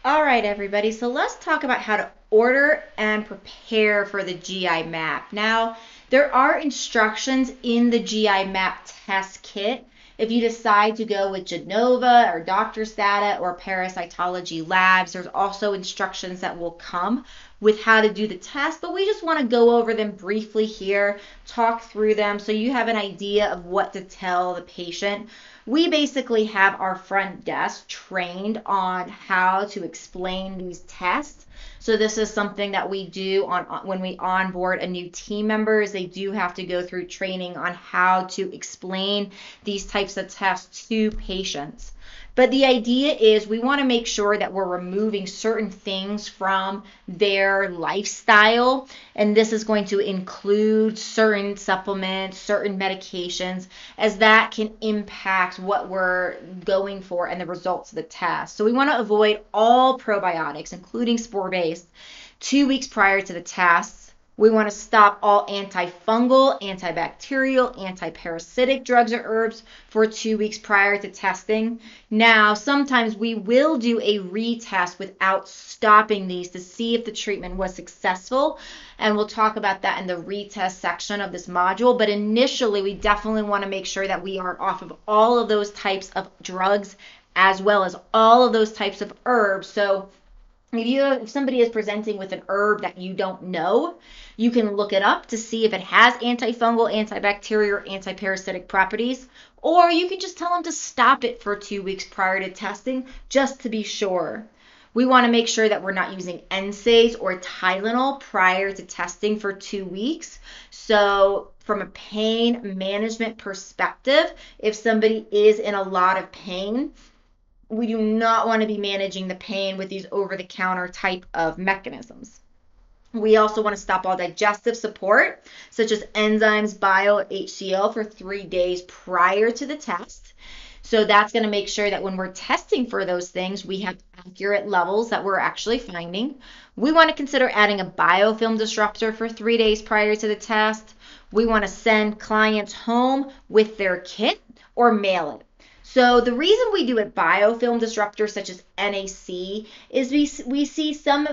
All right, everybody. So let's talk about how to order and prepare for the GI map. Now, there are instructions in the GI map test kit. If you decide to go with Genova or Dr. Stata or Parasitology Labs, there's also instructions that will come with how to do the test, but we just want to go over them briefly here, talk through them so you have an idea of what to tell the patient. We basically have our front desk trained on how to explain these tests. So this is something that we do on when we onboard a new team members. They do have to go through training on how to explain these types of tests to patients. But the idea is we want to make sure that we're removing certain things from their lifestyle. And this is going to include certain supplements, certain medications, as that can impact what we're going for and the results of the test. So we want to avoid all probiotics, including spore-based, 2 weeks prior to the test. We want to stop all antifungal, antibacterial, antiparasitic drugs or herbs for 2 weeks prior to testing. Now, sometimes we will do a retest without stopping these to see if the treatment was successful. And we'll talk about that in the retest section of this module. But initially, we definitely want to make sure that we are off of all of those types of drugs as well as all of those types of herbs. So if somebody is presenting with an herb that you don't know, you can look it up to see if it has antifungal, antibacterial, or antiparasitic properties, or you can just tell them to stop it for 2 weeks prior to testing just to be sure. We want to make sure that we're not using NSAIDs or Tylenol prior to testing for 2 weeks. So from a pain management perspective, if somebody is in a lot of pain, we do not want to be managing the pain with these over-the-counter type of mechanisms. We also want to stop all digestive support, such as enzymes, bile, or HCl, for 3 days prior to the test. So that's going to make sure that when we're testing for those things, we have accurate levels that we're actually finding. We want to consider adding a biofilm disruptor for 3 days prior to the test. We want to send clients home with their kit or mail it. So the reason we do a biofilm disruptor such as NAC is we see some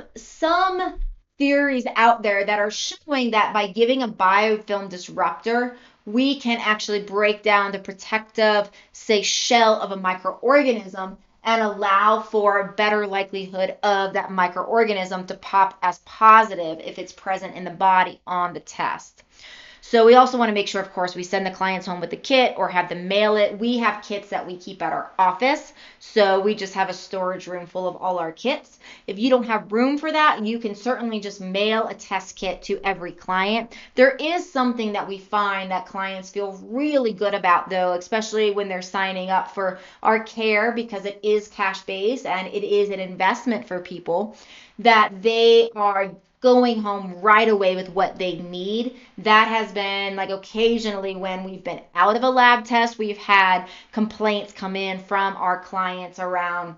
theories out there that are showing that by giving a biofilm disruptor, we can actually break down the protective, say, shell of a microorganism and allow for a better likelihood of that microorganism to pop as positive if it's present in the body on the test. So we also want to make sure, of course, we send the clients home with the kit or have them mail it. We have kits that we keep at our office. So we just have a storage room full of all our kits. If you don't have room for that, you can certainly just mail a test kit to every client. There is something that we find that clients feel really good about, though, especially when they're signing up for our care, because it is cash based and it is an investment for people, that they are going home right away with what they need. That has been like occasionally when we've been out of a lab test, we've had complaints come in from our clients around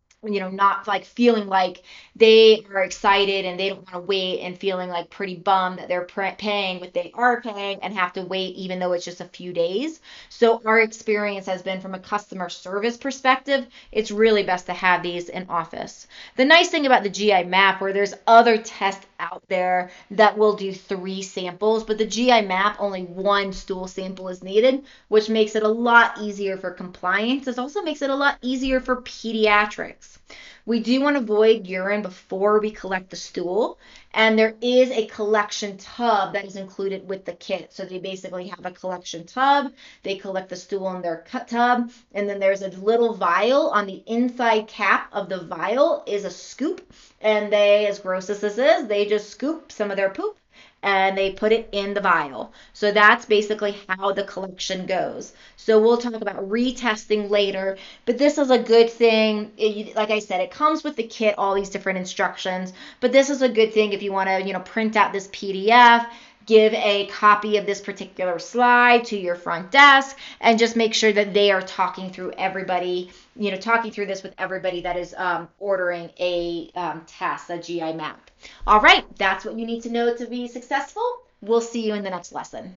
not like feeling like they are excited and they don't want to wait and feeling like pretty bummed that they're paying what they are paying and have to wait even though it's just a few days. So our experience has been from a customer service perspective, it's really best to have these in office. The nice thing about the GI map, where there's other tests out there that will do 3 samples, but the GI map, only 1 stool sample is needed, which makes it a lot easier for compliance. It also makes it a lot easier for pediatrics. We do want to avoid urine before we collect the stool, and there is a collection tub that is included with the kit. So they basically have a collection tub, they collect the stool in their tub, and then there's a little vial. On the inside cap of the vial is a scoop, and they, as gross as this is, they just scoop some of their poop and they put it in the vial. So that's basically how the collection goes. So we'll talk about retesting later, but this is a good thing. Like I said, it comes with the kit, all these different instructions, but this is a good thing if you want to, print out this PDF, give a copy of this particular slide to your front desk, and just make sure that they are talking through this with everybody that is ordering a test, a GI map. All right, that's what you need to know to be successful. We'll see you in the next lesson.